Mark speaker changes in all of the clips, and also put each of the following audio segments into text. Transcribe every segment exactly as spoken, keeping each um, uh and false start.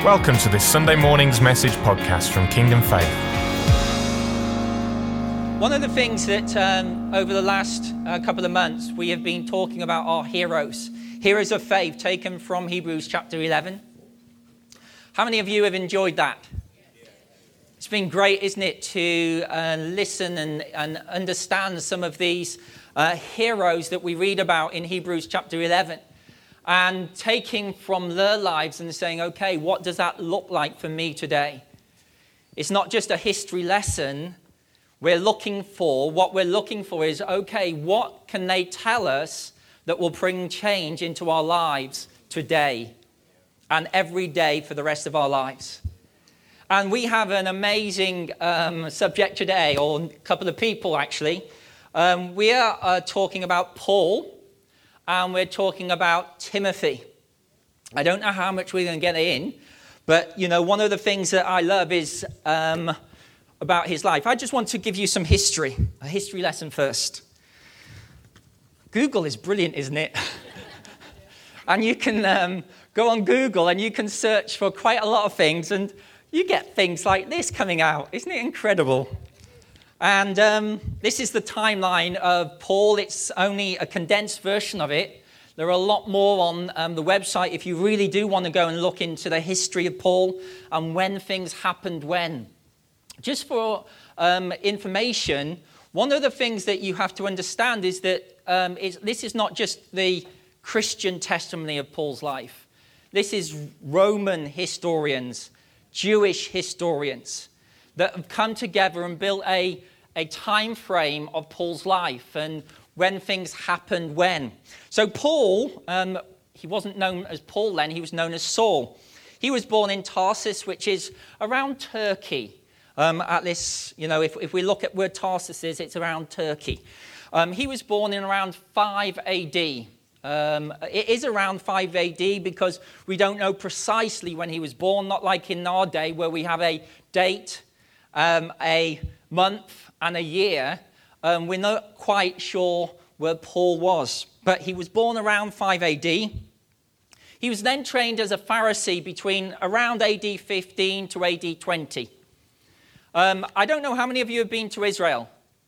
Speaker 1: Welcome to this Sunday morning's message podcast from Kingdom Faith.
Speaker 2: One of the things that um, over the last uh, couple of months we have been talking about are heroes. Heroes of faith taken from Hebrews chapter eleven. How many of you have enjoyed that? It's been great, isn't it, to uh, listen and, and understand some of these uh, heroes that we read about in Hebrews chapter eleven. And taking from their lives and saying, okay, what does that look like for me today? It's not just a history lesson. We're looking for, what we're looking for is, okay, what can they tell us that will bring change into our lives today and every day for the rest of our lives? And we have an amazing um, subject today, or a couple of people actually. Um, we are uh, talking about Paul. And we're talking about Timothy. I don't know how much we're going to get in, but, you know, one of the things that I love is um, about his life. I just want to give you some history, a history lesson first. Google is brilliant, isn't it? And you can um, go on Google and you can search for quite a lot of things, and you get things like this coming out. Isn't it incredible? And um, this is the timeline of Paul. It's only a condensed version of it. There are a lot more on um, the website if you really do want to go and look into the history of Paul and when things happened when. Just for um, information, one of the things that you have to understand is that um, is, this is not just the Christian testimony of Paul's life. This is Roman historians, Jewish historians that have come together and built a, a time frame of Paul's life and when things happened when. So Paul, um, he wasn't known as Paul then, he was known as Saul. He was born in Tarsus, which is around Turkey. Um, at this, you know, if, if we look at where Tarsus is, it's around Turkey. Um, he was born in around five A D. Um, it is around five A D because we don't know precisely when he was born, not like in our day where we have a date, Um, a month and a year. Um, we're not quite sure where Paul was, but he was born around five A D. He was then trained as a Pharisee between around A D fifteen to A D twenty. Um, I don't know how many of you have been to Israel.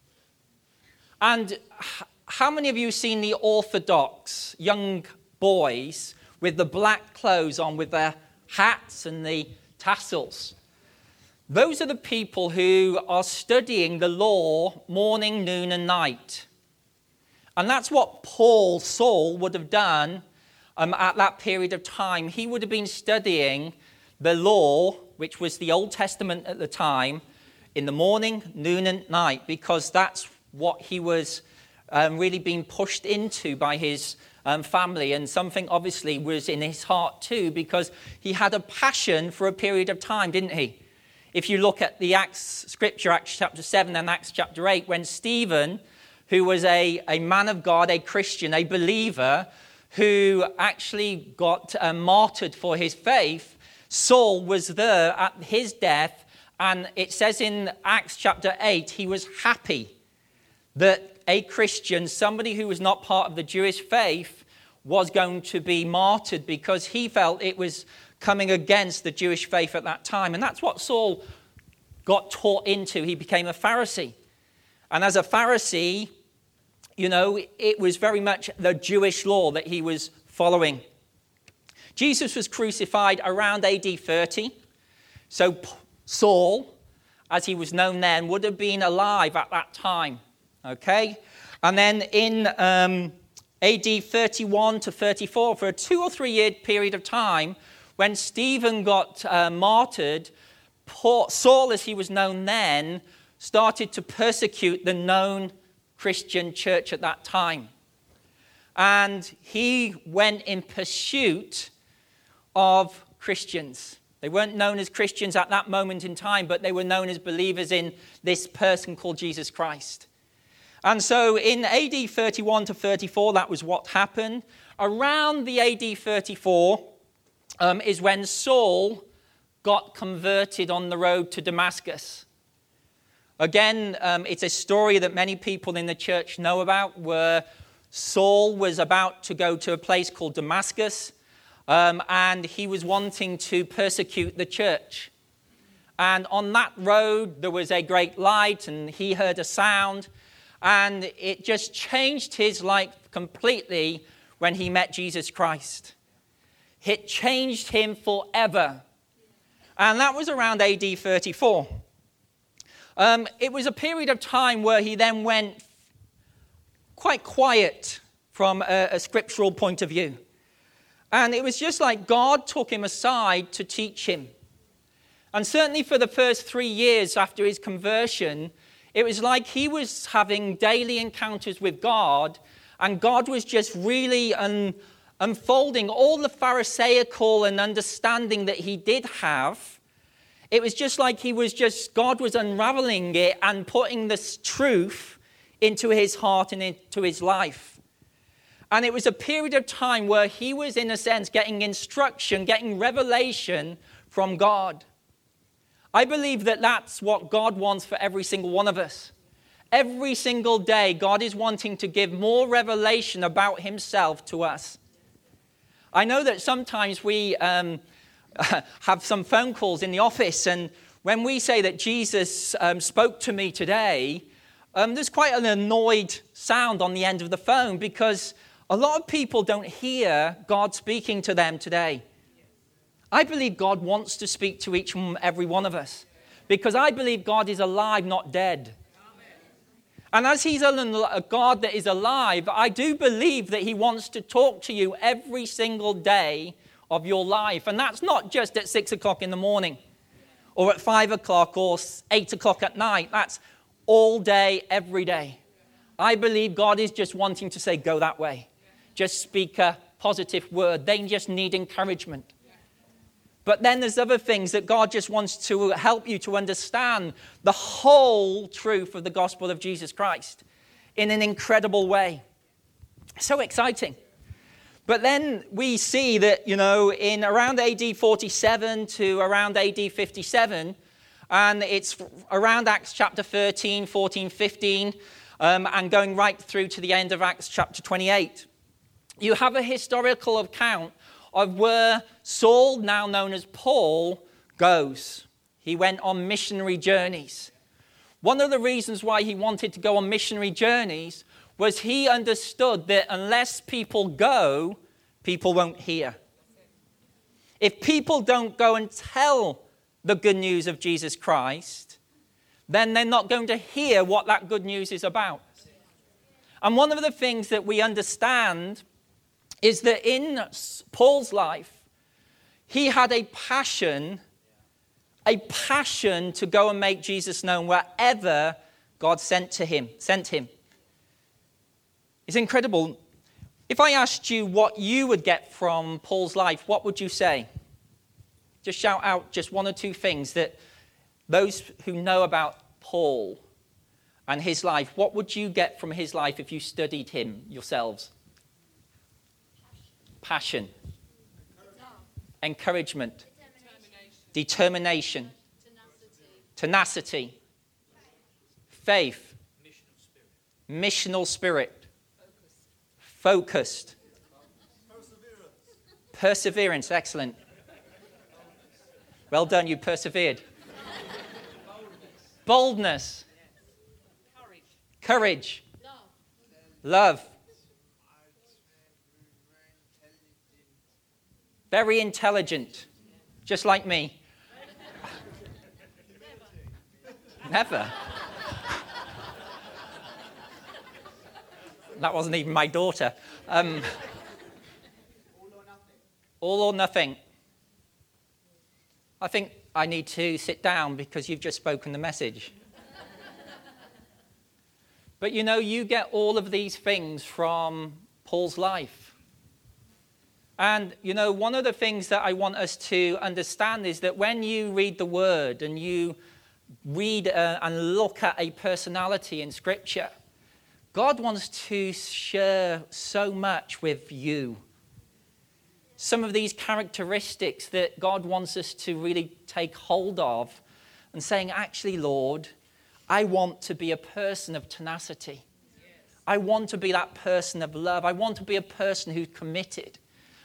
Speaker 2: And h- how many of you have seen the Orthodox young boys with the black clothes on with their hats and the tassels? Those are the people who are studying the law morning, noon, and night. And that's what Paul, Saul, would have done um, at that period of time. He would have been studying the law, which was the Old Testament at the time, in the morning, noon, and night, because that's what he was um, really being pushed into by his um, family. And something obviously was in his heart too, because he had a passion for a period of time, didn't he? If you look at the Acts scripture, Acts chapter seven and Acts chapter eight, when Stephen, who was a, a man of God, a Christian, a believer, who actually got uh, martyred for his faith, Saul was there at his death, and it says in Acts chapter eight, he was happy that a Christian, somebody who was not part of the Jewish faith, was going to be martyred because he felt it was coming against the Jewish faith at that time. And that's what Saul got taught into. He became a Pharisee. And as a Pharisee, you know, it was very much the Jewish law that he was following. Jesus was crucified around A D thirty. So Saul, as he was known then, would have been alive at that time. Okay? And then in um, A D thirty-one to thirty-four, for a two or three year period of time, when Stephen got uh, martyred, Paul, Saul, as he was known then, started to persecute the known Christian church at that time. And he went in pursuit of Christians. They weren't known as Christians at that moment in time, but they were known as believers in this person called Jesus Christ. And so in A D thirty-one to thirty-four, that was what happened. Around the A D thirty-four, Um, is when Saul got converted on the road to Damascus. Again, um, it's a story that many people in the church know about, where Saul was about to go to a place called Damascus. um, and he was wanting to persecute the church. And on that road, there was a great light, and he heard a sound, and it just changed his life completely when he met Jesus Christ. It changed him forever. And that was around A D thirty-four. Um, it was a period of time where he then went quite quiet from a, a scriptural point of view. And it was just like God took him aside to teach him. And certainly for the first three years after his conversion, it was like he was having daily encounters with God, and God was just really un, unfolding all the Pharisaical and understanding that he did have. It was just like he was just, God was unraveling it and putting this truth into his heart and into his life. And it was a period of time where he was, in a sense, getting instruction, getting revelation from God. I believe that that's what God wants for every single one of us. Every single day, God is wanting to give more revelation about himself to us. I know that sometimes we um, have some phone calls in the office, and when we say that Jesus um, spoke to me today, um, there's quite an annoyed sound on the end of the phone, because a lot of people don't hear God speaking to them today. I believe God wants to speak to each and every one of us, because I believe God is alive, not dead. And as he's a God that is alive, I do believe that he wants to talk to you every single day of your life. And that's not just at six o'clock in the morning or at five o'clock or eight o'clock at night. That's all day, every day. I believe God is just wanting to say, go that way. Just speak a positive word. They just need encouragement. But then there's other things that God just wants to help you to understand the whole truth of the gospel of Jesus Christ in an incredible way. So exciting. But then we see that, you know, in around A D forty-seven to around A D fifty-seven, and it's around Acts chapter thirteen, fourteen, fifteen, um, and going right through to the end of Acts chapter twenty-eight, you have a historical account of where Saul, now known as Paul, goes. He went on missionary journeys. One of the reasons why he wanted to go on missionary journeys was he understood that unless people go, people won't hear. If people don't go and tell the good news of Jesus Christ, then they're not going to hear what that good news is about. And one of the things that we understand is that in Paul's life, he had a passion, a passion to go and make Jesus known wherever God sent to him, sent him. It's incredible. If I asked you what you would get from Paul's life, what would you say? Just shout out just one or two things that those who know about Paul and his life, what would you get from his life if you studied him yourselves? Passion, encouragement, determination, tenacity, faith, missional spirit, focused, perseverance, excellent. Well done, you persevered. Boldness, courage, love. Very intelligent, just like me. Never. That wasn't even my daughter. Um, all or nothing. I think I need to sit down because you've just spoken the message. But you know, you get all of these things from Paul's life. And, you know, one of the things that I want us to understand is that when you read the Word and you read uh, and look at a personality in Scripture, God wants to share so much with you. Some of these characteristics that God wants us to really take hold of and saying, actually, Lord, I want to be a person of tenacity. Yes. I want to be that person of love. I want to be a person who's committed.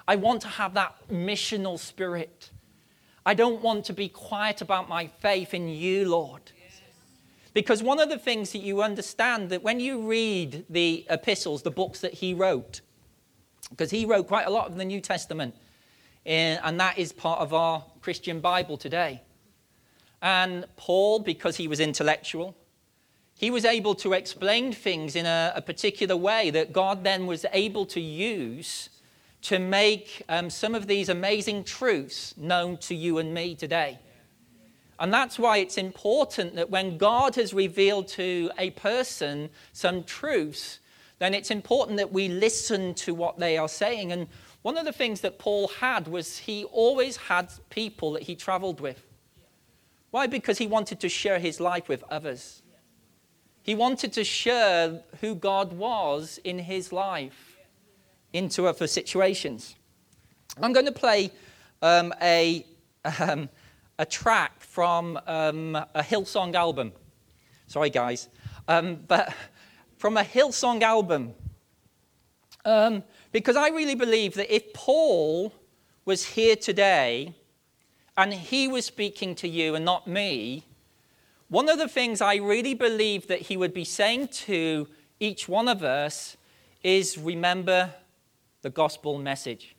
Speaker 2: I want to have that missional spirit. I don't want to be quiet about my faith in you, Lord. Because one of the things that you understand, that when you read the epistles, the books that he wrote, because he wrote quite a lot of the New Testament, and that is part of our Christian Bible today. And Paul, because he was intellectual, he was able to explain things in a, a particular way that God then was able to use to make um, some of these amazing truths known to you and me today. And that's why it's important that when God has revealed to a person some truths, then it's important that we listen to what they are saying. And one of the things that Paul had was he always had people that he traveled with. Why? Because he wanted to share his life with others. He wanted to share who God was in his life into other situations. I'm going to play um, a, um, a track from um, a Hillsong album. Sorry, guys. Um, but from a Hillsong album. Um, because I really believe that if Paul was here today and he was speaking to you and not me, one of the things I really believe that he would be saying to each one of us is remember the gospel message.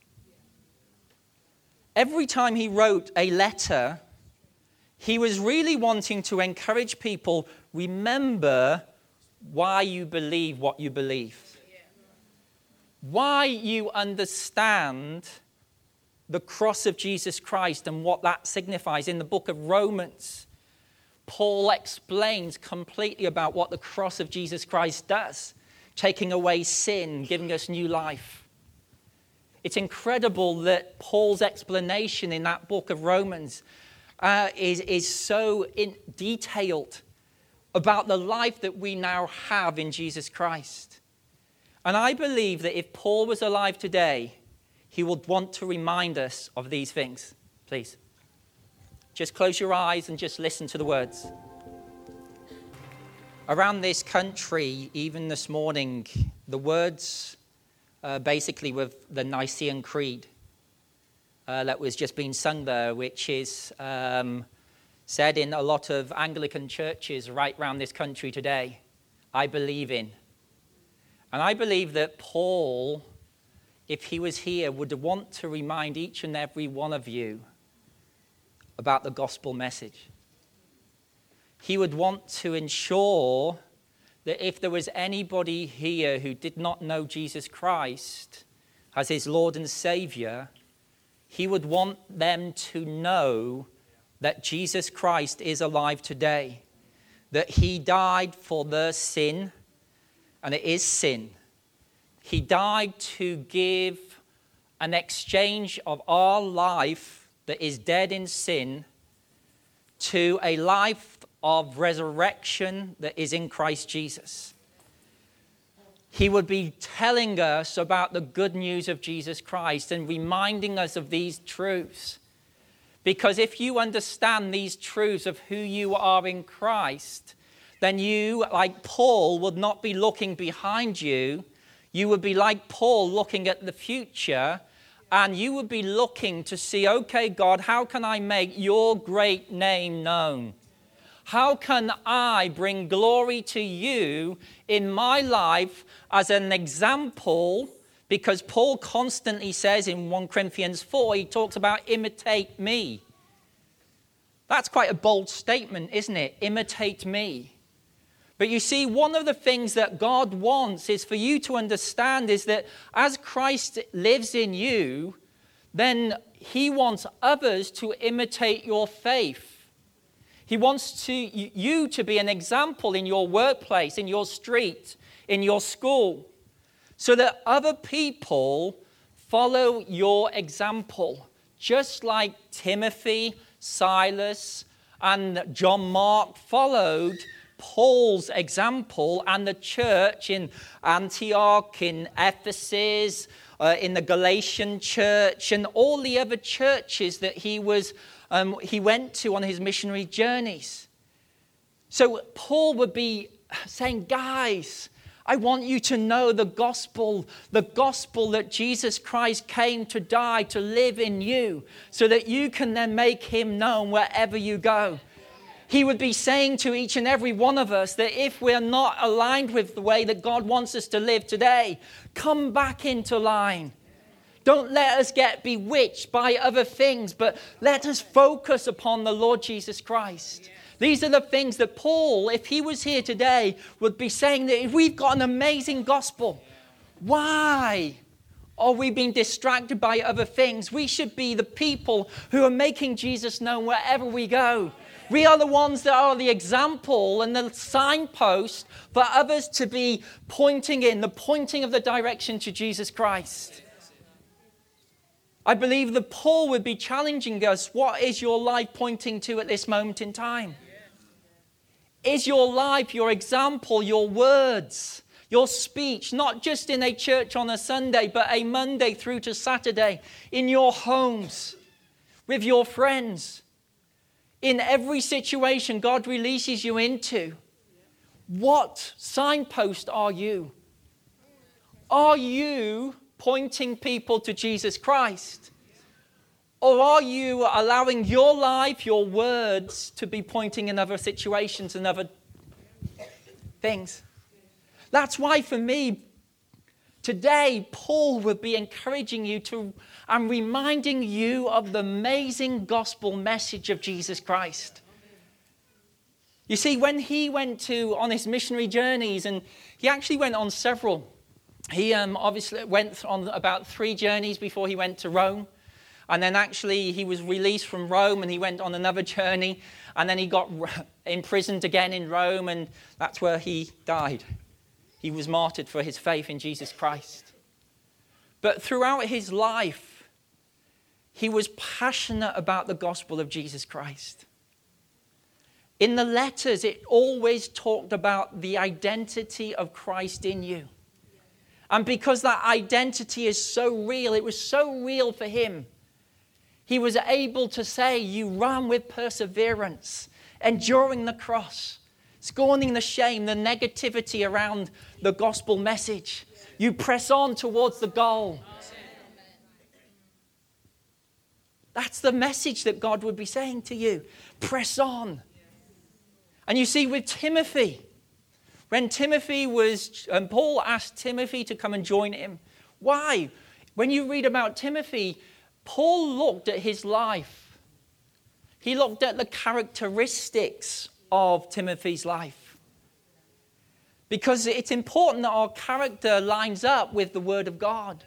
Speaker 2: Every time he wrote a letter, he was really wanting to encourage people, remember why you believe what you believe. Why you understand the cross of Jesus Christ and what that signifies. In the book of Romans, Paul explains completely about what the cross of Jesus Christ does, taking away sin, giving us new life. It's incredible that Paul's explanation in that book of Romans uh, is, is so in detailed about the life that we now have in Jesus Christ. And I believe that if Paul was alive today, he would want to remind us of these things. Please. Just close your eyes and just listen to the words. Around this country, even this morning, the words uh, basically with the Nicene Creed uh, that was just being sung there, which is um, said in a lot of Anglican churches right around this country today, I believe in. And I believe that Paul, if he was here, would want to remind each and every one of you about the gospel message. He would want to ensure that if there was anybody here who did not know Jesus Christ as his Lord and Savior, he would want them to know that Jesus Christ is alive today, that he died for their sin, and it is sin. He died to give an exchange of our life that is dead in sin to a life of resurrection that is in Christ Jesus. He would be telling us about the good news of Jesus Christ and reminding us of these truths. Because if you understand these truths of who you are in Christ, then you, like Paul, would not be looking behind you. You would be like Paul, looking at the future. And you would be looking to see, okay, God, how can I make your great name known? How can I bring glory to you in my life as an example? Because Paul constantly says in First Corinthians four, he talks about imitate me. That's quite a bold statement, isn't it? Imitate me. But you see, one of the things that God wants is for you to understand is that as Christ lives in you, then he wants others to imitate your faith. He wants to, you to be an example in your workplace, in your street, in your school, so that other people follow your example, just like Timothy, Silas, and John Mark followed Paul's example, and the church in Antioch, in Ephesus, uh, in the Galatian church, and all the other churches that he was um, he went to on his missionary journeys. So Paul would be saying, guys, I want you to know the gospel, the gospel that Jesus Christ came to die, to live in you, so that you can then make him known wherever you go. He would be saying to each and every one of us that if we're not aligned with the way that God wants us to live today, come back into line. Don't let us get bewitched by other things, but let us focus upon the Lord Jesus Christ. These are the things that Paul, if he was here today, would be saying that if we've got an amazing gospel, why are we being distracted by other things? We should be the people who are making Jesus known wherever we go. We are the ones that are the example and the signpost for others to be pointing in, the pointing of the direction to Jesus Christ. I believe that Paul would be challenging us. What is your life pointing to at this moment in time? Is your life, your example, your words, your speech, not just in a church on a Sunday, but a Monday through to Saturday, in your homes, with your friends, in every situation God releases you into? What signpost are you? Are you pointing people to Jesus Christ? Or are you allowing your life, your words, to be pointing in other situations and other things? That's why for me, today, Paul would be encouraging you to and reminding you of the amazing gospel message of Jesus Christ. You see, when he went to on his missionary journeys, and he actually went on several, he um, obviously went on about three journeys before he went to Rome. And then actually he was released from Rome and he went on another journey. And then he got imprisoned again in Rome, and that's where he died. He was martyred for his faith in Jesus Christ. But throughout his life, he was passionate about the gospel of Jesus Christ. In the letters, it always talked about the identity of Christ in you. And because that identity is so real, it was so real for him, he was able to say, you ran with perseverance, enduring the cross, scorning the shame, the negativity around the gospel message. You press on towards the goal. That's the message that God would be saying to you. Press on. And you see with Timothy, when Timothy was, and Paul asked Timothy to come and join him. Why? When you read about Timothy, Paul looked at his life. He looked at the characteristics of Timothy's life. Because it's important that our character lines up with the Word of God.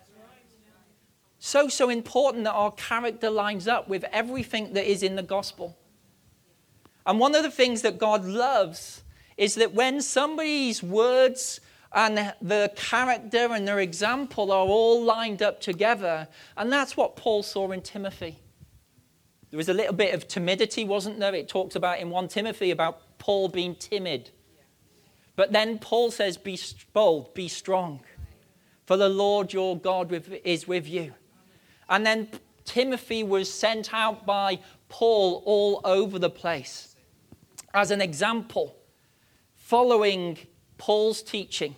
Speaker 2: So, so important that our character lines up with everything that is in the gospel. And one of the things that God loves is that when somebody's words and the character and their example are all lined up together, and that's what Paul saw in Timothy. There was a little bit of timidity, wasn't there? It talks about in First Timothy about Paul being timid. But then Paul says, be bold, be strong, for the Lord your God is with you. And then Timothy was sent out by Paul all over the place as an example, following Paul's teaching.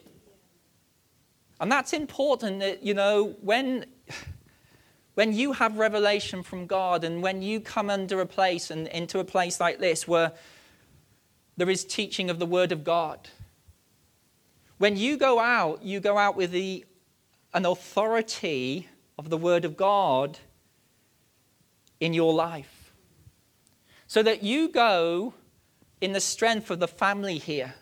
Speaker 2: And that's important that, you know, when, when you have revelation from God and when you come under a place and into a place like this where there is teaching of the Word of God, when you go out, you go out with the, an authority of the Word of God in your life. So that you go in the strength of the family here.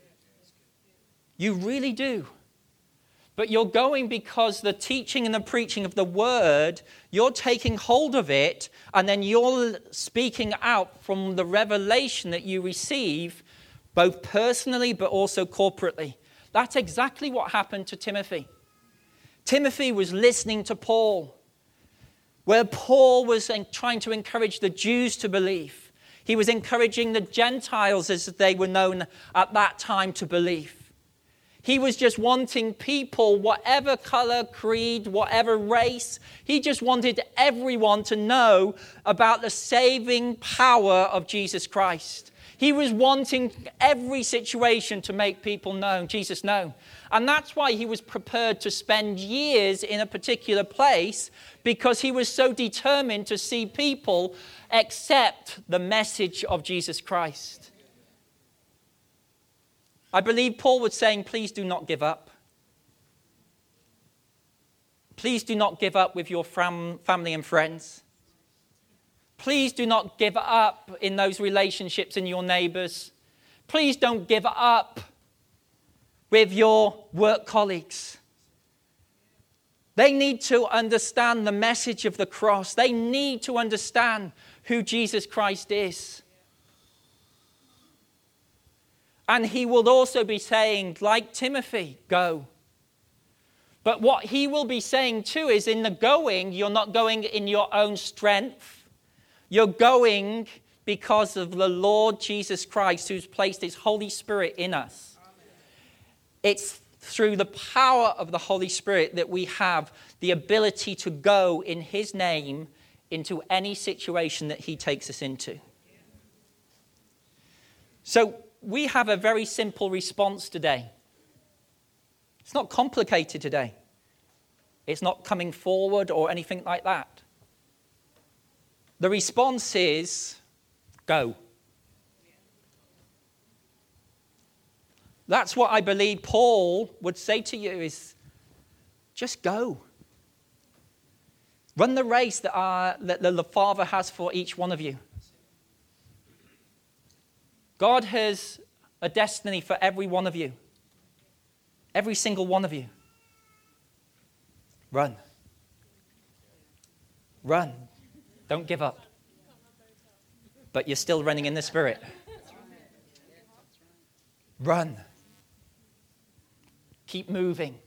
Speaker 2: You really do. But you're going because the teaching and the preaching of the Word, you're taking hold of it, and then you're speaking out from the revelation that you receive, both personally but also corporately. That's exactly what happened to Timothy. Timothy was listening to Paul, where Paul was trying to encourage the Jews to believe. He was encouraging the Gentiles, as they were known at that time, to believe. He was just wanting people, whatever color, creed, whatever race, he just wanted everyone to know about the saving power of Jesus Christ. He was wanting every situation to make people known, Jesus known. And that's why he was prepared to spend years in a particular place, because he was so determined to see people accept the message of Jesus Christ. I believe Paul was saying, please do not give up. Please do not give up with your fam- family and friends. Please do not give up in those relationships in your neighbors. Please don't give up with your work colleagues. They need to understand the message of the cross. They need to understand who Jesus Christ is. And he will also be saying, like Timothy, go. But what he will be saying too is, in the going, you're not going in your own strength. You're going because of the Lord Jesus Christ, who's placed his Holy Spirit in us. It's through the power of the Holy Spirit that we have the ability to go in his name into any situation that he takes us into. So we have a very simple response today. It's not complicated today. It's not coming forward or anything like that. The response is, go. That's what I believe Paul would say to you is, just go. Run the race that, our, that the Father has for each one of you. God has a destiny for every one of you. Every single one of you. Run. Run. Don't give up. But you're still running in the Spirit. Run. Keep moving.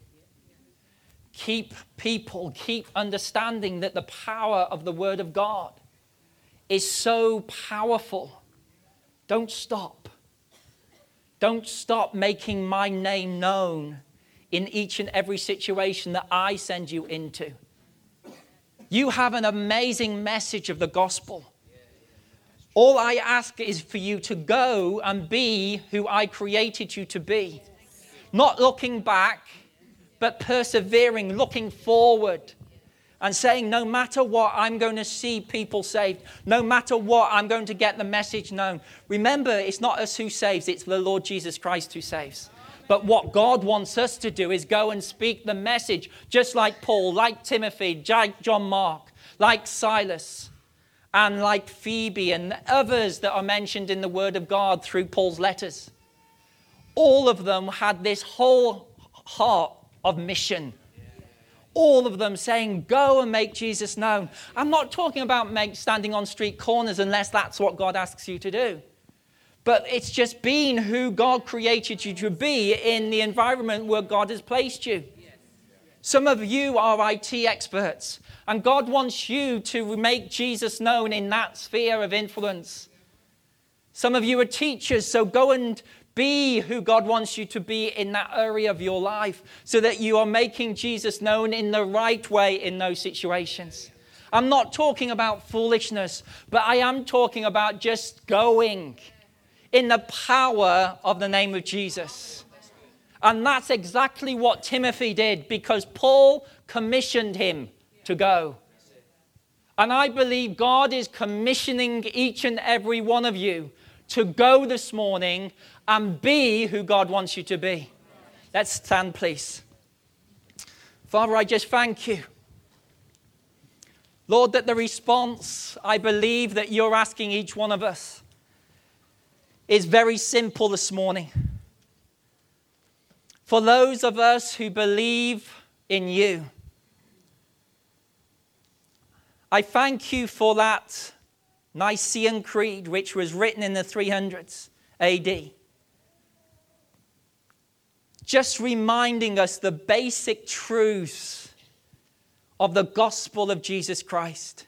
Speaker 2: Keep people, keep understanding that the power of the Word of God is so powerful. Don't stop. Don't stop making my name known in each and every situation that I send you into. You have an amazing message of the gospel. All I ask is for you to go and be who I created you to be. Not looking back, but persevering, looking forward and saying, no matter what, I'm going to see people saved. No matter what, I'm going to get the message known. Remember, it's not us who saves, it's the Lord Jesus Christ who saves. But what God wants us to do is go and speak the message, just like Paul, like Timothy, like John Mark, like Silas, and like Phoebe and others that are mentioned in the Word of God through Paul's letters. All of them had this whole heart of mission. All of them saying, go and make Jesus known. I'm not talking about make, standing on street corners unless that's what God asks you to do. But it's just being who God created you to be in the environment where God has placed you. Some of you are I T experts, and God wants you to make Jesus known in that sphere of influence. Some of you are teachers, so go and be who God wants you to be in that area of your life, so that you are making Jesus known in the right way in those situations. I'm not talking about foolishness, but I am talking about just going in the power of the name of Jesus. And that's exactly what Timothy did, because Paul commissioned him to go. And I believe God is commissioning each and every one of you to go this morning and be who God wants you to be. Let's stand, please. Father, I just thank you, Lord, that the response I believe that you're asking each one of us is very simple this morning. For those of us who believe in you, I thank you for that Nicene Creed, which was written in the three hundreds A D. Just reminding us the basic truths of the gospel of Jesus Christ.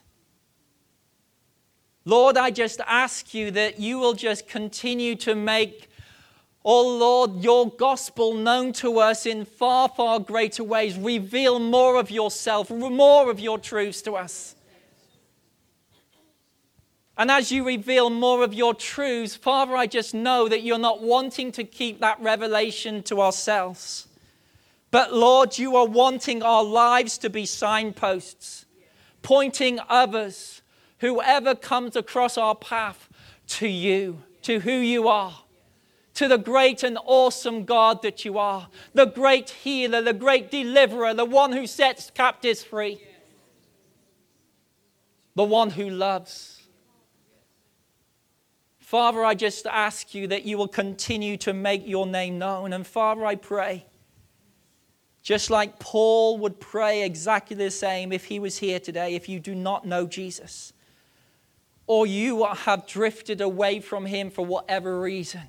Speaker 2: Lord, I just ask you that you will just continue to make, oh Lord, your gospel known to us in far, far greater ways. Reveal more of yourself, more of your truths to us. And as you reveal more of your truths, Father, I just know that you're not wanting to keep that revelation to ourselves. But Lord, you are wanting our lives to be signposts, pointing others, whoever comes across our path, to you, to who you are, to the great and awesome God that you are, the great healer, the great deliverer, the one who sets captives free, the one who loves. Father, I just ask you that you will continue to make your name known. And Father, I pray, just like Paul would pray exactly the same if he was here today, if you do not know Jesus, or you have drifted away from him for whatever reason,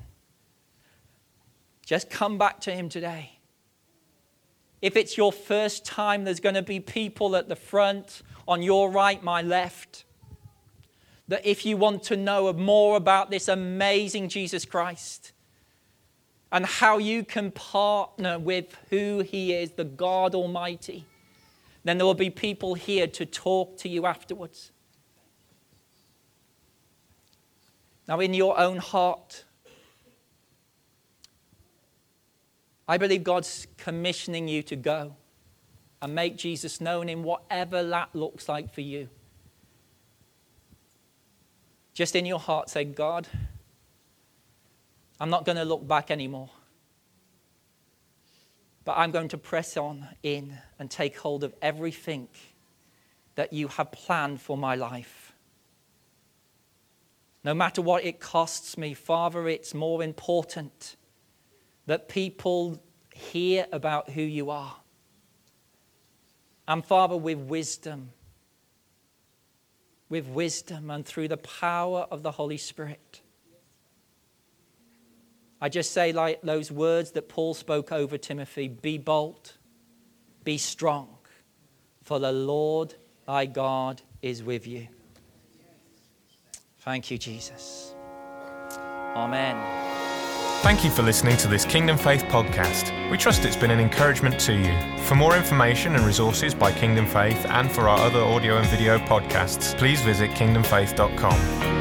Speaker 2: just come back to him today. If it's your first time, there's going to be people at the front, on your right, my left, that if you want to know more about this amazing Jesus Christ and how you can partner with who he is, the God Almighty, then there will be people here to talk to you afterwards. Now, in your own heart, I believe God's commissioning you to go and make Jesus known in whatever that looks like for you. Just in your heart, say, God, I'm not going to look back anymore. But I'm going to press on in and take hold of everything that you have planned for my life. No matter what it costs me, Father, it's more important that people hear about who you are. And Father, with wisdom, with wisdom and through the power of the Holy Spirit, I just say like those words that Paul spoke over Timothy, be bold, be strong, for the Lord thy God is with you. Thank you, Jesus. Amen.
Speaker 1: Thank you for listening to this Kingdom Faith podcast. We trust it's been an encouragement to you. For more information and resources by Kingdom Faith and for our other audio and video podcasts, please visit kingdom faith dot com.